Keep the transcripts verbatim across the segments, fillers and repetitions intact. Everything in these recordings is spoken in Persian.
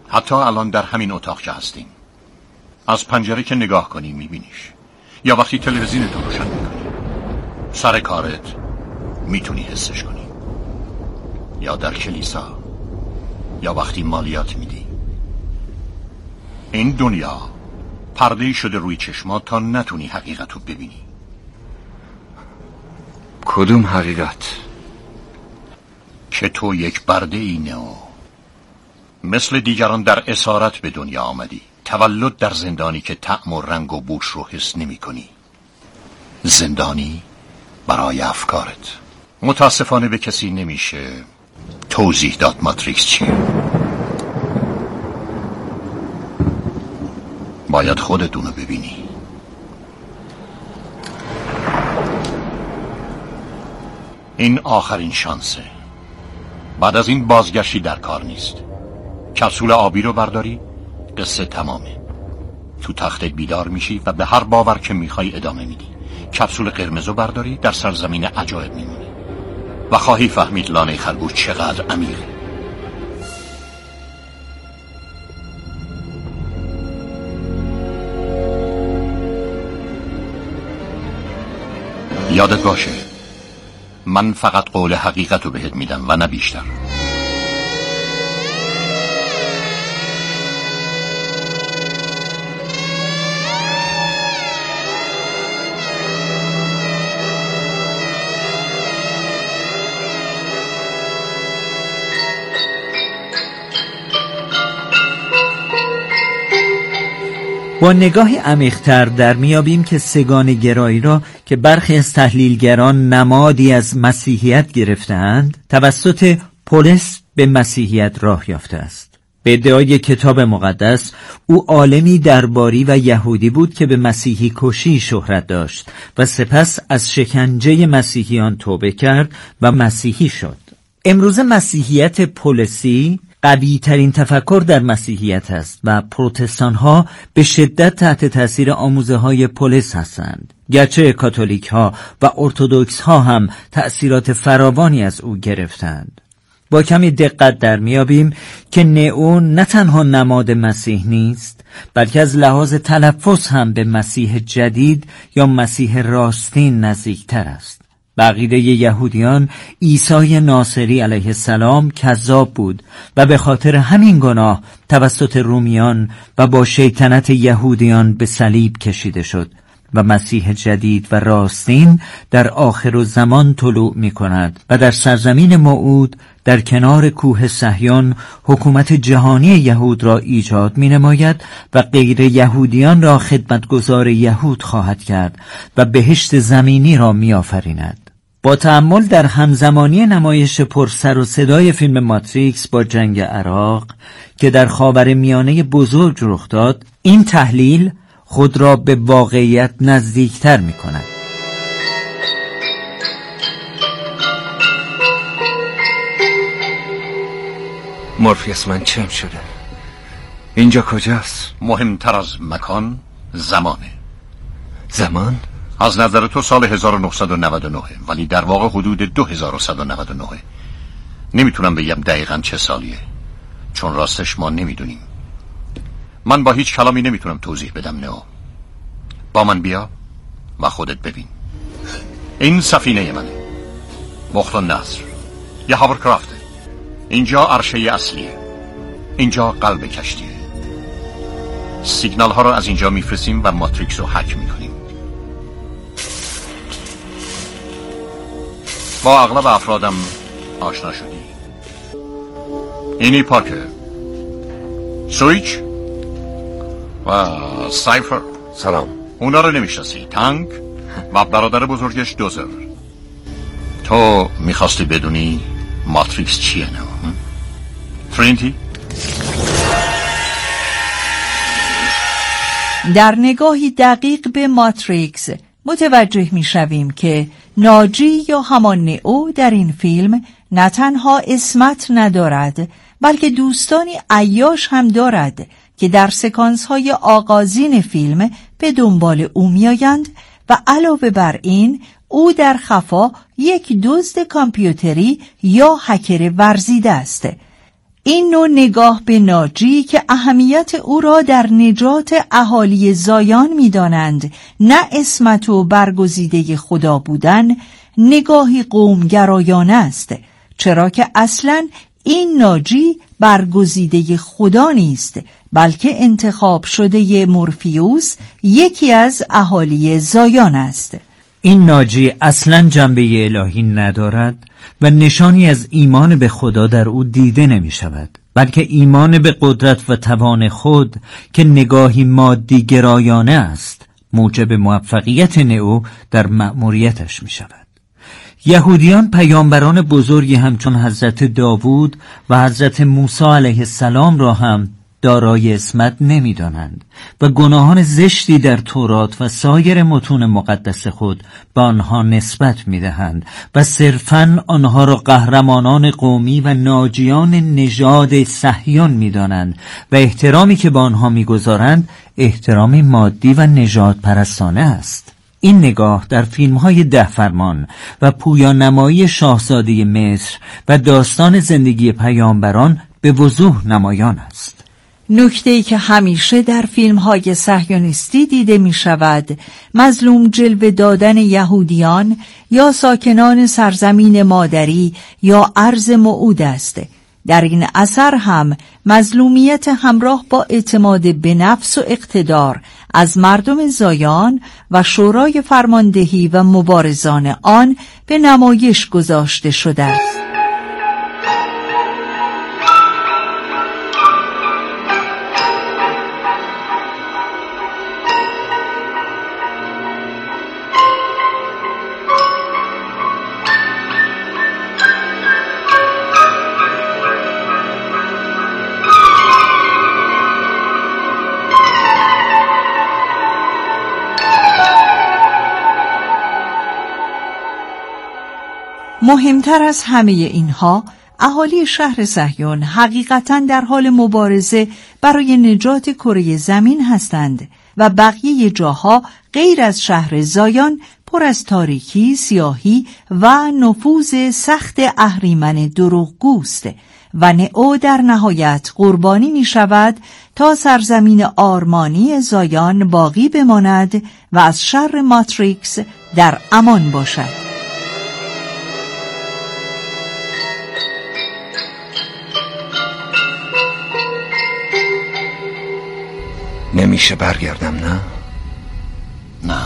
حتی الان در همین اتاق که هستیم، از پنجره که نگاه کنی میبینیش، یا وقتی تلویزیون تو روشن میکنی، سر کارت میتونی حسش کنی، یا در کلیسا، یا وقتی مالیات میدی. این دنیا پرده‌ای شده روی چشمات تا نتونی حقیقت رو ببینی. کدوم حقیقت؟ که تو یک برده ای نو، مثل دیگران در اسارت به دنیا آمدی، تولد در زندانی که طعم و رنگ و بوش رو حس نمی کنی. زندانی برای افکارت. متاسفانه به کسی نمیشه توضیح داد ماتریکس چیه. باید خودت اونو ببینی. این آخرین شانسه. بعد از این بازگشتی در کار نیست. کپسول آبی رو برداری، قصه تمامه. تو تختت بیدار میشی و به هر باور که میخوای ادامه میدی. کپسول قرمز رو برداری، در سرزمین عجایب میمونی و خواهی فهمید لانه خرگوش چقدر عمیقه. یادت باشه، من فقط قول حقیقت رو بهت میدم و نه بیشتر. با نگاهی عمیق‌تر در میابیم که سگان گرایی را که برخی از تحلیلگران نمادی از مسیحیت گرفته‌اند، توسط پولس به مسیحیت راه یافته است. به ادعای کتاب مقدس، او عالمی درباری و یهودی بود که به مسیحی کشی شهرت داشت و سپس از شکنجه مسیحیان توبه کرد و مسیحی شد. امروز مسیحیت پولسی قوی ترین تفکر در مسیحیت است و پروتستان ها به شدت تحت تاثیر آموزه های پولس هستند، گرچه کاتولیک ها و ارتودکس ها هم تأثیرات فراوانی از او گرفتند. با کمی دقت در میابیم که نئو نه تنها نماد مسیح نیست، بلکه از لحاظ تلفظ هم به مسیح جدید یا مسیح راستین نزدیکتر است. به عقیده یهودیان، عیسی ناصری علیه السلام کذاب بود و به خاطر همین گناه توسط رومیان و با شیطنت یهودیان به صلیب کشیده شد و مسیح جدید و راستین در آخر زمان طلوع می کند و در سرزمین موعود در کنار کوه صهیون حکومت جهانی یهود را ایجاد می نماید و غیر یهودیان را خدمتگزار یهود خواهد کرد و بهشت زمینی را می آفریند. با تأمل در همزمانی نمایش پرسر و صدای فیلم ماتریکس با جنگ عراق که در خاورمیانه بزرگ رخ داد، این تحلیل خود را به واقعیت نزدیکتر می کند. مورفیوس، من چم شده؟ اینجا کجاست؟ مهمتر از مکان، زمانه. زمان؟ از نظر تو سال هزار و نهصد و نود و نه، ولی در واقع حدود دو هزار و صد و نود و نه. نمیتونم بگم دقیقاً چه سالیه، چون راستش ما نمیدونیم. من با هیچ کلامی نمیتونم توضیح بدم. نه، با من بیا و خودت ببین. این سفینه منه، بخت النصر، یه هاورکرافته. اینجا عرشه اصلیه، اینجا قلب کشتیه. سیگنال ها رو از اینجا میفرستیم و ماتریکس رو هک میکنیم. با اغلب افرادم آشنا شدی. اینی پارکر، سویچ و سایفر. سلام. اونا رو نمیشناسی. تانک و برادر بزرگش دوزر. تو میخواستی بدونی ماتریکس چیه؟ نه ترینیتی؟ در نگاهی دقیق به ماتریکس متوجه می شویم که ناجی یا همان نئو در این فیلم نه تنها اسمت ندارد، بلکه دوستانی عیاش هم دارد که در سکانس های آغازین فیلم به دنبال او میآیند و علاوه بر این او در خفا یک دزد کامپیوتری یا هکر ورزیده است. این نوع نگاه به ناجی که اهمیت او را در نجات اهالی زایان می‌دانند، نه عصمت و برگزیده خدا بودن، نگاهی قومگرایانه است، چرا که اصلاً این ناجی برگزیده خدا نیست، بلکه انتخاب شده مورفیوس، یکی از اهالی زایان است. این ناجی اصلا جنبه الهی ندارد و نشانی از ایمان به خدا در او دیده نمی شود، بلکه ایمان به قدرت و توان خود که نگاهی مادی گرایانه است موجب موفقیت نئو در مأموریتش می شود. یهودیان پیامبران بزرگی همچون حضرت داوود و حضرت موسی علیه السلام را هم دارای عصمت نمی‌دانند و گناهان زشتی در تورات و سایر متون مقدس خود به آنها نسبت می‌دهند و صرفاً آنها را قهرمانان قومی و ناجیان نژاد صهیون می‌دانند و احترامی که به آنها می‌گذارند احترامی مادی و نژاد پرستانه است. این نگاه در فیلم‌های ده فرمان و پویانمایی شاهزاده مصر و داستان زندگی پیامبران به وضوح نمایان است. نکته‌ای که همیشه در فیلم‌های صهیونیستی دیده می‌شود، مظلوم جلوه دادن یهودیان یا ساکنان سرزمین مادری یا ارض موعود است. در این اثر هم مظلومیت همراه با اعتماد به نفس و اقتدار از مردم زایان و شورای فرماندهی و مبارزان آن به نمایش گذاشته شده است. مهمتر از همه اینها، اهالی شهر صهیون حقیقتاً در حال مبارزه برای نجات کره زمین هستند و بقیه جاها غیر از شهر زایان پر از تاریکی، سیاهی و نفوذ سخت اهریمن دروغگوست و نئو در نهایت قربانی می شود تا سرزمین آرمانی زایان باقی بماند و از شر ماتریکس در امان باشد. نمیشه برگردم نه؟ نه،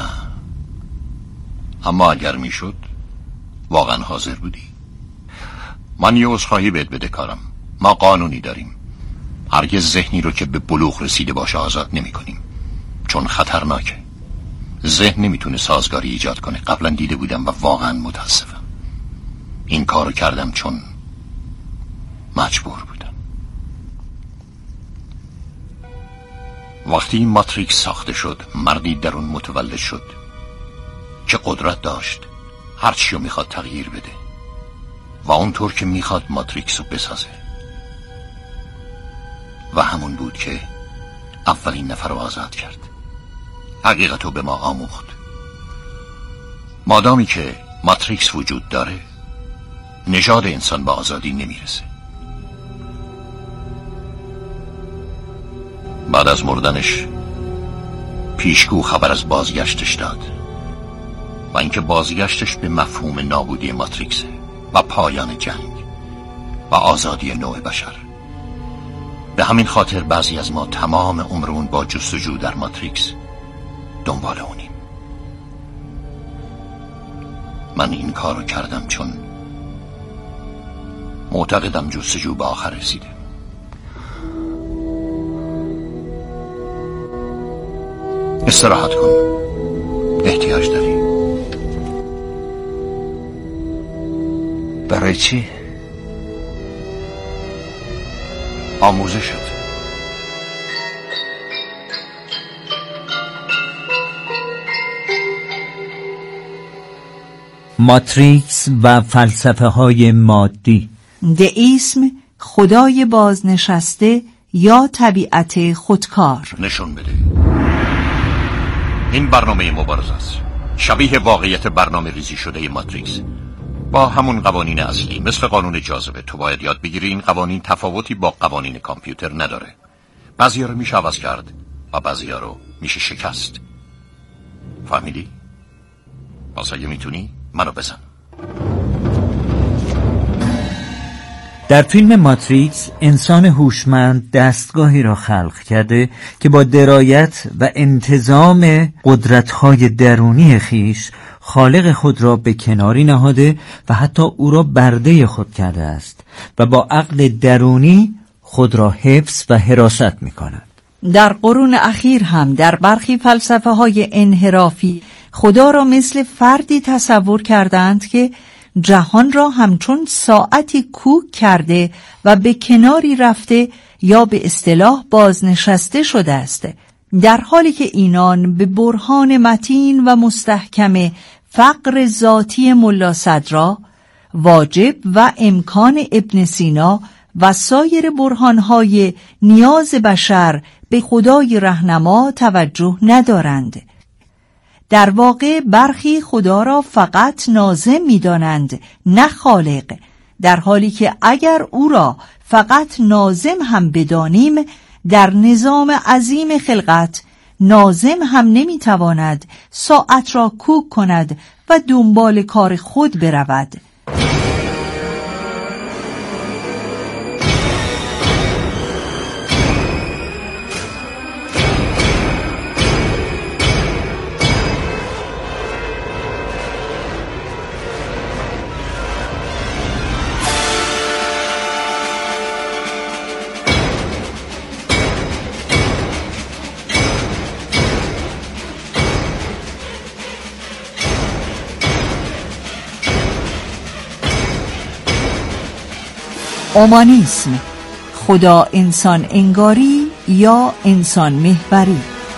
اما اگر میشد واقعا حاضر بودی؟ من یه عذرخواهی بهت بده کارم. ما قانونی داریم، هرگز ذهنی رو که به بلوغ رسیده باشه آزاد نمی کنیم، چون خطرناکه. ذهن نمیتونه سازگاری ایجاد کنه. قبلا دیده بودم و واقعا متاسفم. این کارو کردم چون مجبور بودم. وقتی این ماتریکس ساخته شد، مردی در اون متولد شد که قدرت داشت هر چی رو میخواد تغییر بده و اونطور که میخواد ماتریکس رو بسازه، و همون بود که اولین نفر رو آزاد کرد. حقیقت رو به ما آموخت. مادامی که ماتریکس وجود داره، نژاد انسان به آزادی نمیرسه. بعد از مردنش پیشگو خبر از بازگشتش داد و اینکه بازگشتش به مفهوم نابودی ماتریکس و پایان جنگ و آزادی نوع بشر. به همین خاطر بعضی از ما تمام عمرمون با جستجو در ماتریکس دنبال اونیم. من این کارو کردم چون معتقدم جستجو به آخر رسیده. استراحت کن، احتیاج داری. برای چی؟ آموزشت. ماتریکس و فلسفه های مادی. دئیسم، خدای بازنشسته یا طبیعت خودکار. نشون بده. این برنامه مبارزه است، شبیه واقعیت برنامه ریزی شده ماتریکس. با همون قوانین اصلی، مثل قانون جاذبه، تو باید یاد بگیری این قوانین تفاوتی با قوانین کامپیوتر نداره. بعضی‌ها رو میشه عوض کرد و بعضی‌ها رو میشه شکست. فهمیدی؟ واسه اگه میتونی منو بزن. در فیلم ماتریکس انسان هوشمند دستگاهی را خلق کرده که با درایت و انتظام قدرت‌های درونی خیش خالق خود را به کناری نهاده و حتی او را برده خود کرده است و با عقل درونی خود را حفظ و حراست می‌کند. در قرون اخیر هم در برخی فلسفه های انحرافی خدا را مثل فردی تصور کردند که جهان را همچون ساعتی کوک کرده و به کناری رفته یا به اصطلاح بازنشسته شده است، در حالی که اینان به برهان متین و مستحکم فقر ذاتی ملا صدرا، واجب و امکان ابن سینا و سایر برهانهای نیاز بشر به خدای رهنما توجه ندارند. در واقع برخی خدا را فقط ناظم می‌دانند، نه خالق، در حالی که اگر او را فقط ناظم هم بدانیم، در نظام عظیم خلقت ناظم هم نمی‌تواند ساعت را کوک کند و دنبال کار خود برود. اومانیسم، خدا انسان انگاری یا انسان محوری.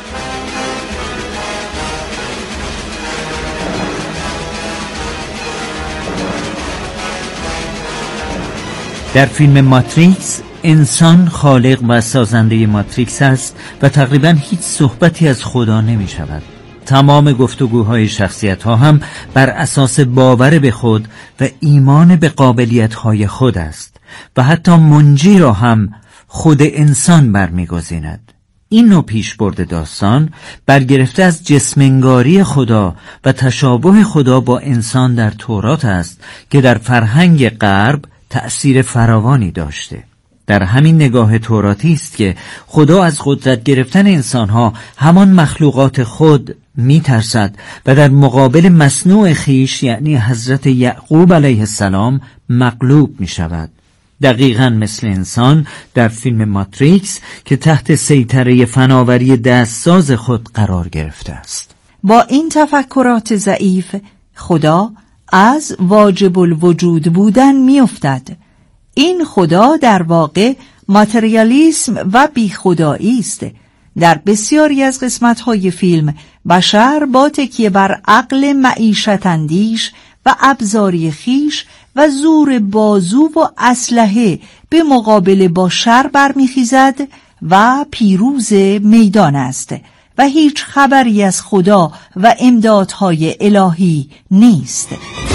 در فیلم ماتریکس انسان خالق و سازنده ماتریکس است و تقریبا هیچ صحبتی از خدا نمی شود. تمام گفتگوهای شخصیت ها هم بر اساس باور به خود و ایمان به قابلیت های خود است و حتی منجی را هم خود انسان برمیگزیند. این نوع پیشبرد داستان برگرفته از جسمنگاری خدا و تشابه خدا با انسان در تورات است که در فرهنگ غرب تأثیر فراوانی داشته. در همین نگاه توراتی است که خدا از قدرت گرفتن انسانها همان مخلوقات خود می ترسد و در مقابل مصنوع خیش یعنی حضرت یعقوب علیه السلام مغلوب می شود. دقیقاً مثل انسان در فیلم ماتریکس که تحت سیطره فناوری دستساز خود قرار گرفته است. با این تفکرات ضعیف خدا از واجب الوجود بودن می افتد. این خدا در واقع ماتریالیسم و بی خدایی است. در بسیاری از قسمت‌های فیلم بشر با تکیه بر عقل معیشت اندیش و ابزاری خیش و زور بازو و اسلحه به مقابله با شر برمیخیزد و پیروز میدان است و هیچ خبری از خدا و امدادهای الهی نیست.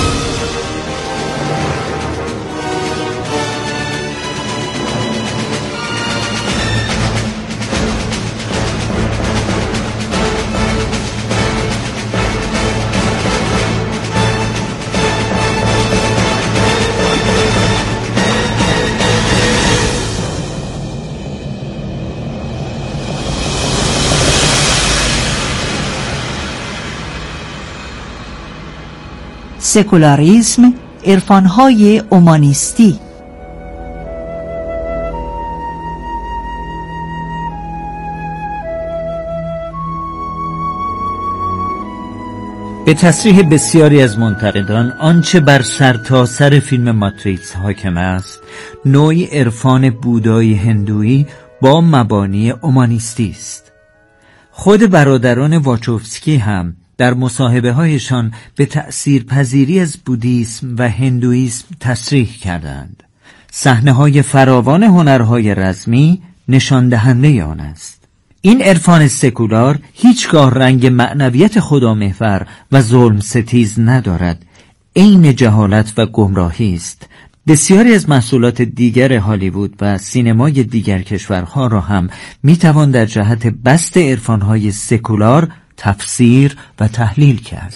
سکولاریسم، عرفان‌های اومانیستی. به تصریح بسیاری از منتقدان آنچه بر سرتاسر فیلم ماتریکس حاکم است نوعی عرفان بودایی هندویی با مبانی اومانیستی است. خود برادران واچوفسکی هم در مصاحبه هایشان به تأثیر پذیری از بودیسم و هندویسم تصریح کردند. صحنه های فراوان هنرهای رزمی نشان دهنده آن است. این عرفان سکولار هیچگاه رنگ معنویت خدا محور و ظلم ستیز ندارد. عین جهالت و گمراهی است. بسیاری از محصولات دیگر هالیوود و سینمای دیگر کشورها را هم میتوان در جهت بسط عرفانهای سکولار تفسیر و تحلیل کرد.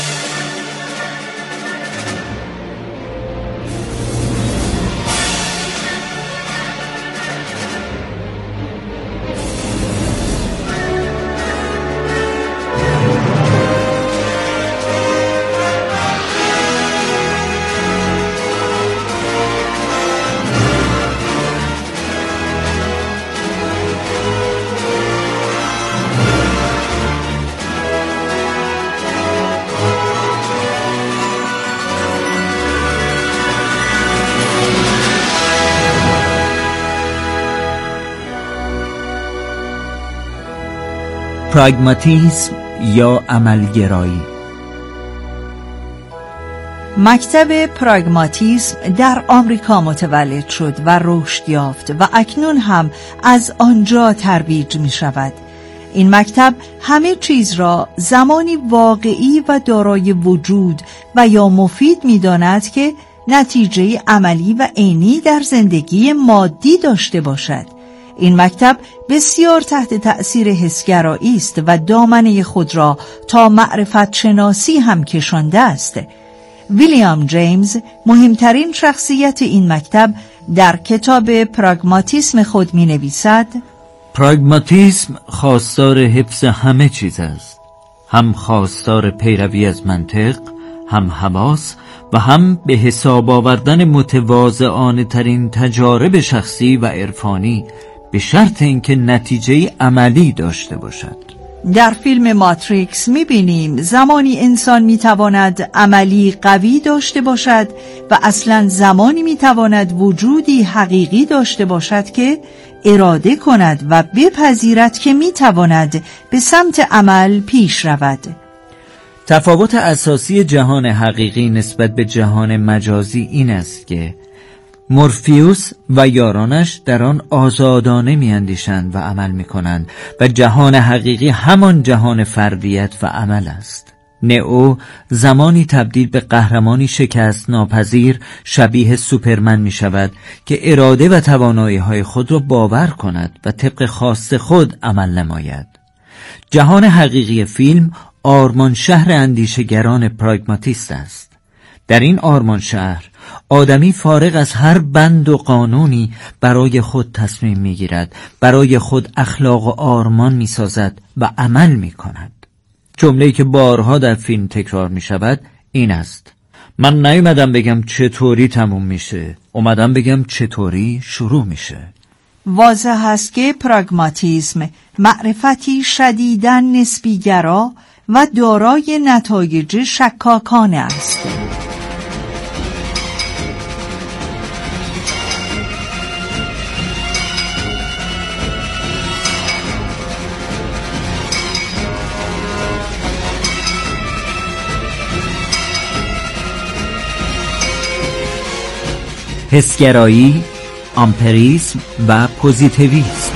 پراگماتیسم یا عملگرایی. مکتب پراگماتیسم در آمریکا متولد شد و رشد یافت و اکنون هم از آنجا ترویج می شود. این مکتب همه چیز را زمانی واقعی و دارای وجود و یا مفید می داند که نتیجه عملی و عینی در زندگی مادی داشته باشد. این مکتب بسیار تحت تأثیر حسگرایی است و دامنه خود را تا معرفت شناسی هم کشانده است. ویلیام جیمز، مهمترین شخصیت این مکتب، در کتاب پراگماتیسم خود می نویسد: پراگماتیسم خواستار حفظ همه چیز است، هم خواستار پیروی از منطق، هم حواس و هم به حساب آوردن متواضعانه ترین تجارب شخصی و عرفانی، به شرط اینکه نتیجه عملی داشته باشد. در فیلم ماتریکس می‌بینیم زمانی انسان می‌تواند عملی قوی داشته باشد و اصلاً زمانی می‌تواند وجودی حقیقی داشته باشد که اراده کند و بپذیرد که می‌تواند به سمت عمل پیش رود. تفاوت اساسی جهان حقیقی نسبت به جهان مجازی این است که مورفیوس و یارانش در آن آزادانه می‌اندیشند و عمل می‌کنند و جهان حقیقی همان جهان فردیت و عمل است. نئو زمانی تبدیل به قهرمانی شکست ناپذیر شبیه سوپرمن می‌شود که اراده و توانایی‌های خود را باور کند و طبق خواست خود عمل نماید. جهان حقیقی فیلم آرمان شهر اندیشگران پراگماتیست است. در این آرمان شهر آدمی فارغ از هر بند و قانونی برای خود تصمیم میگیرد، برای خود اخلاق و آرمان میسازد و عمل میکند. جمله‌ای که بارها در فیلم تکرار میشود این است: من نیومدم بگم چطوری تموم میشه، اومدم بگم چطوری شروع میشه. واضح است که پراگماتیسم معرفتی شدیداً نسبی‌گرا و دارای نتایج شکاکانه است. حسگرایی، آمپریسم و پوزیتیویسم.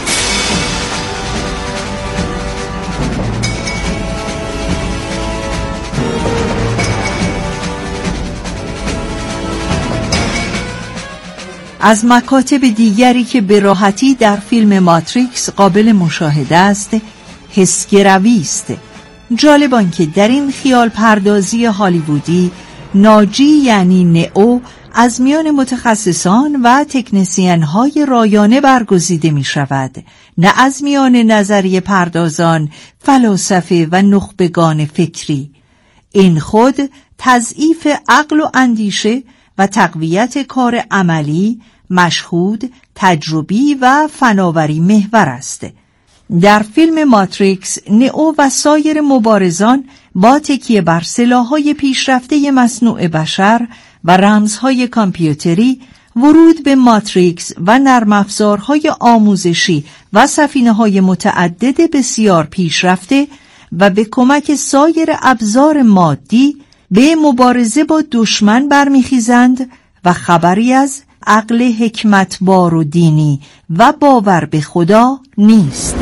از مکاتب دیگری که به راحتی در فیلم ماتریکس قابل مشاهده است، حسگرایی است. جالب آنکه در این خیال پردازی هالیوودی ناجی یعنی نئو از میان متخصصان و تکنسین های رایانه برگزیده می شود، نه از میان نظریه پردازان، فلاسفه و نخبگان فکری. این خود تضعیف عقل و اندیشه و تقویت کار عملی، مشهود، تجربی و فناوری محور است. در فیلم ماتریکس نئو و سایر مبارزان با تکیه بر سلاح‌های پیشرفته مصنوع بشر و رمزهای کامپیوتری ورود به ماتریکس و نرم افزارهای آموزشی و سفینه‌های متعدد بسیار پیشرفته و به کمک سایر ابزار مادی به مبارزه با دشمن برمیخیزند و خبری از عقل حکمتبار و دینی و باور به خدا نیست.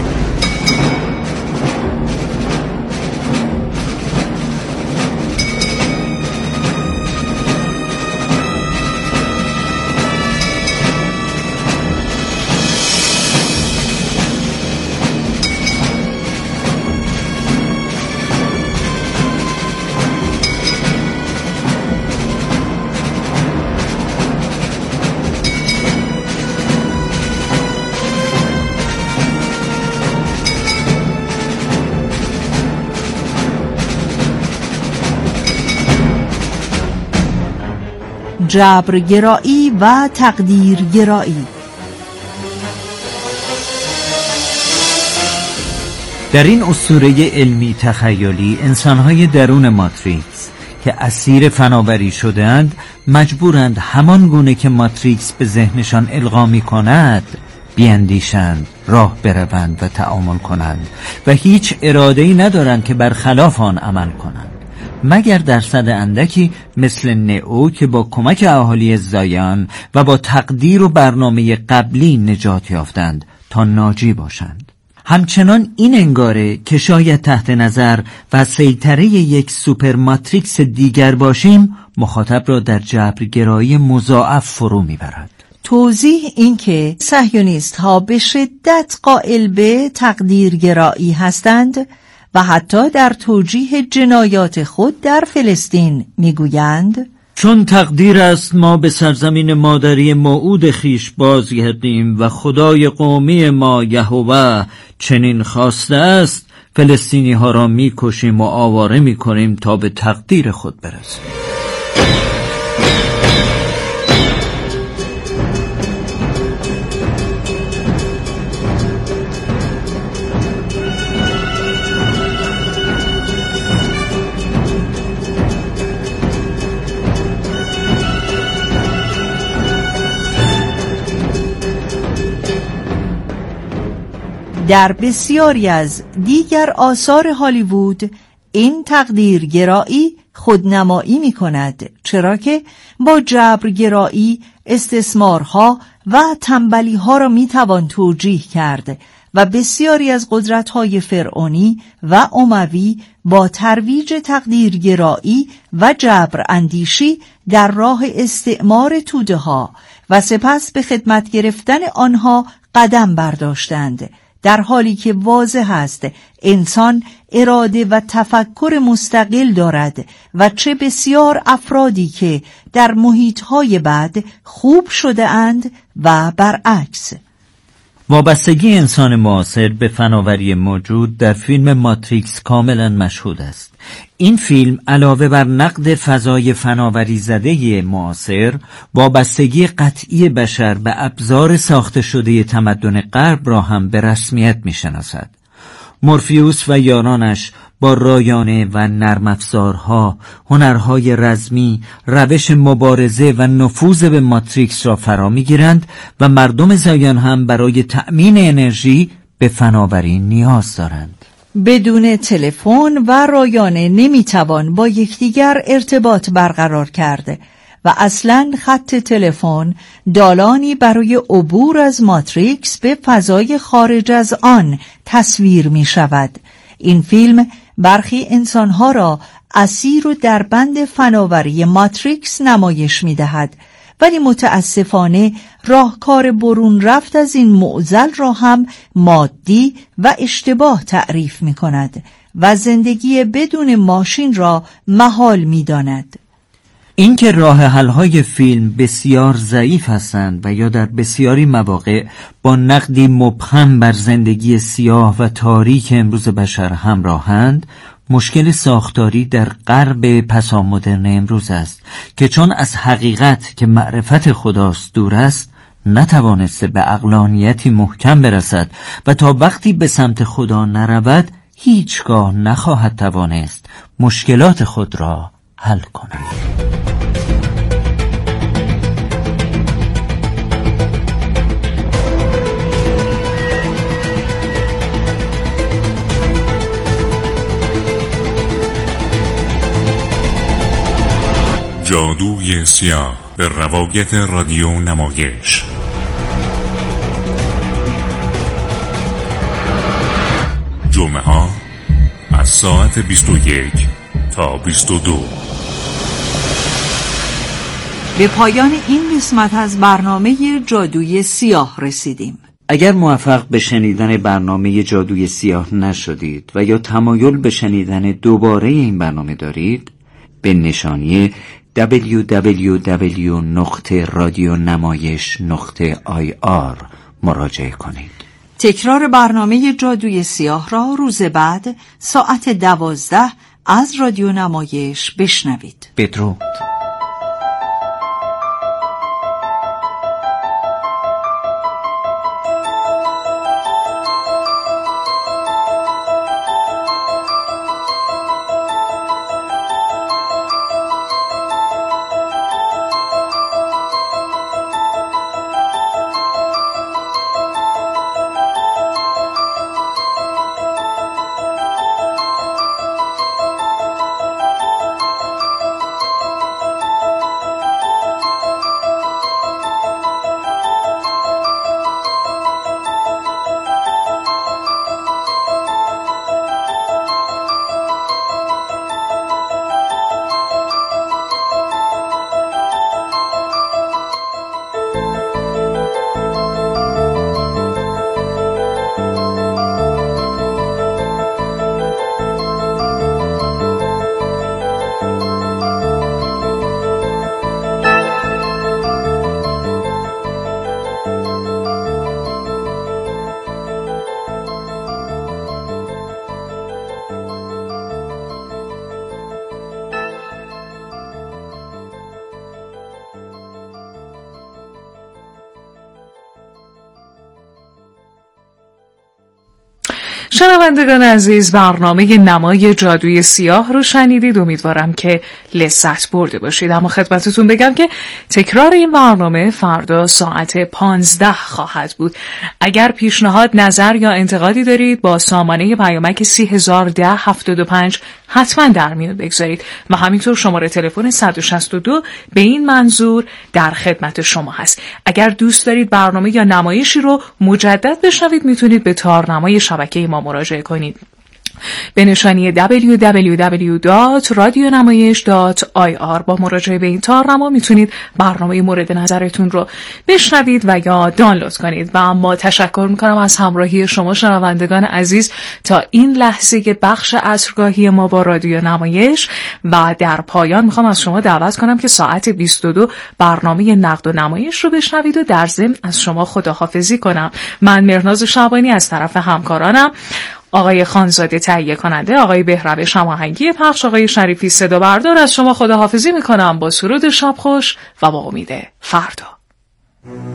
جبرگرایی و تقدیرگرایی. در این اسطوره علمی تخیلی انسان‌های درون ماتریکس که اسیر فناوری شده‌اند مجبورند همان گونه که ماتریکس به ذهنشان القا می‌کند بیاندیشند، راه بروند و تعامل کنند و هیچ اراده‌ای ندارند که برخلاف آن عمل کنند، مگر درصد اندکی مثل نئو که با کمک اهالی زایان و با تقدیر و برنامه قبلی نجات یافتند تا ناجی باشند. همچنان این انگاره که شاید تحت نظر و سیطره یک سوپر ماتریکس دیگر باشیم مخاطب را در جبرگرایی مضاعف فرو میبرد. توضیح این که صهیونیست ها به شدت قائل به تقدیرگرایی هستند و حتی در توجیه جنایات خود در فلسطین میگویند چون تقدیر است ما به سرزمین مادری موعود خیش بازگردیم و خدای قومی ما یهوه چنین خواسته است فلسطینی ها را میکشیم و آواره میکنیم تا به تقدیر خود برسیم. در بسیاری از دیگر آثار هالیوود این تقدیرگرایی خودنمایی می کند، چرا که با جبرگرایی استثمارها و تنبلیها را می توان توجیه کرد و بسیاری از قدرت‌های فرعونی و اموی با ترویج تقدیرگرایی و جبر اندیشی در راه استعمار توده ها و سپس به خدمت گرفتن آنها قدم برداشتند، در حالی که واضح است انسان اراده و تفکر مستقل دارد و چه بسیار افرادی که در محیط‌های بد خوب شده اند و برعکس. وابستگی انسان معاصر به فناوری موجود در فیلم ماتریکس کاملا مشهود است. این فیلم علاوه بر نقد فضای فناوری زده معاصر، وابستگی قطعی بشر به ابزار ساخته شده تمدن غرب را هم به رسمیت می‌شناسد. مورفیوس و یارانش با رایانه و نرم افزارها، هنرهای رزمی، روش مبارزه و نفوذ به ماتریکس را فرا می‌گیرند و مردم زایان هم برای تأمین انرژی به فناوری نیاز دارند. بدون تلفن و رایانه نمیتوان با یکدیگر ارتباط برقرار کرد و اصلاً خط تلفن دالانی برای عبور از ماتریکس به فضای خارج از آن تصویر می شود. این فیلم برخی انسانها را اسیر و در بند فناوری ماتریکس نمایش می دهد، ولی متاسفانه راهکار برون رفت از این معضل را هم مادی و اشتباه تعریف می کند و زندگی بدون ماشین را محال می داند. این که راه حل‌های فیلم بسیار ضعیف هستند و یا در بسیاری مواقع با نقدی مبهم بر زندگی سیاه و تاریک امروز بشر همراهند، مشکل ساختاری در غرب پسامدرن امروز است که چون از حقیقت که معرفت خداست دور است، نتوانسته به عقلانیتی محکم برسد و تا وقتی به سمت خدا نرود هیچگاه نخواهد توانست مشکلات خود را حل کند. جادوی سیاه به روایت رادیو نمایش. جمعه ها از ساعت بیست و یک تا بیست و دو. به پایان این قسمت از برنامه جادوی سیاه رسیدیم. اگر موفق به شنیدن برنامه جادوی سیاه نشدید و یا تمایل به شنیدن دوباره این برنامه دارید، به نشانی دبلیو دبلیو دبلیو نقطه رادیونمایش نقطه آی آر مراجعه کنید. تکرار برنامه جادوی سیاه را روز بعد ساعت دوازده از رادیو نمایش بشنوید. بدرود. شنوندگان عزیز، برنامه نمای جادوی سیاه رو شنیدید. امیدوارم که لذت برده باشید. اما خدمتتون بگم که تکرار این برنامه فردا ساعت پانزده خواهد بود. اگر پیشنهاد، نظر یا انتقادی دارید با سامانه پیامک سی هزار و ده هفتاد و پنج حتما در میون بگذارید و همینطور شماره تلفن صد و شصت و دو به این منظور در خدمت شما هست. اگر دوست دارید برنامه یا نمایشی رو مجدد بشنوید میتونید به تارنمای شبکه ما مراجعه کنید به نشانی دبلیو دبلیو دبلیو دات رادیونمایش دات آی آر. با مراجعه به این تارنما میتونید برنامه مورد نظرتون رو بشنوید و یا دانلود کنید. و اما تشکر میکنم از همراهی شما شنوندگان عزیز تا این لحظه که بخش عصرگاهی ما با رادیو نمایش. و در پایان میخوام از شما دعوت کنم که ساعت بیست و دو برنامه نقد و نمایش رو بشنوید و در ضمن از شما خداحافظی کنم. من مهرناز شعبانی از طرف همکارانم، آقای خانزاده تهیه کننده، آقای بهروش هماهنگی پخش، آقای شریفی صدا بردار، از شما خداحافظی میکنم با سرود شب خوش و با امید فردا.